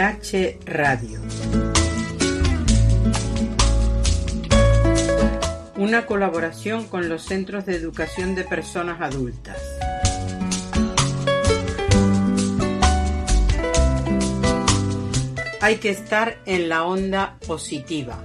PH Radio. Una colaboración con los Centros de Educación de Personas Adultas. Hay que estar en la onda positiva.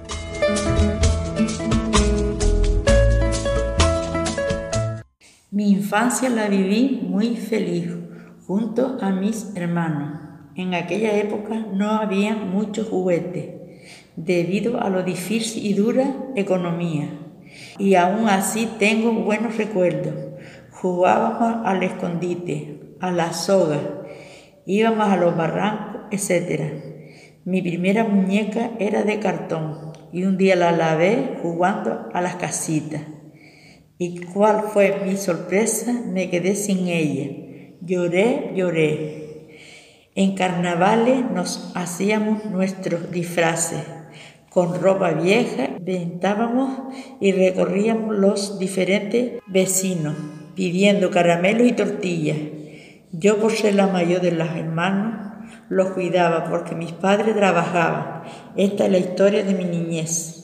Mi infancia la viví muy feliz, junto a mis hermanos. En aquella época no había muchos juguetes, debido a lo difícil y dura economía. Y aún así tengo buenos recuerdos. Jugábamos al escondite, a la soga, íbamos a los barrancos, etc. Mi primera muñeca era de cartón y un día la lavé jugando a las casitas. ¿Y cuál fue mi sorpresa? Me quedé sin ella. Lloré. En carnavales nos hacíamos nuestros disfraces. Con ropa vieja, ventábamos y recorríamos los diferentes vecinos, pidiendo caramelos y tortillas. Yo, por ser la mayor de los hermanos, los cuidaba porque mis padres trabajaban. Esta es la historia de mi niñez.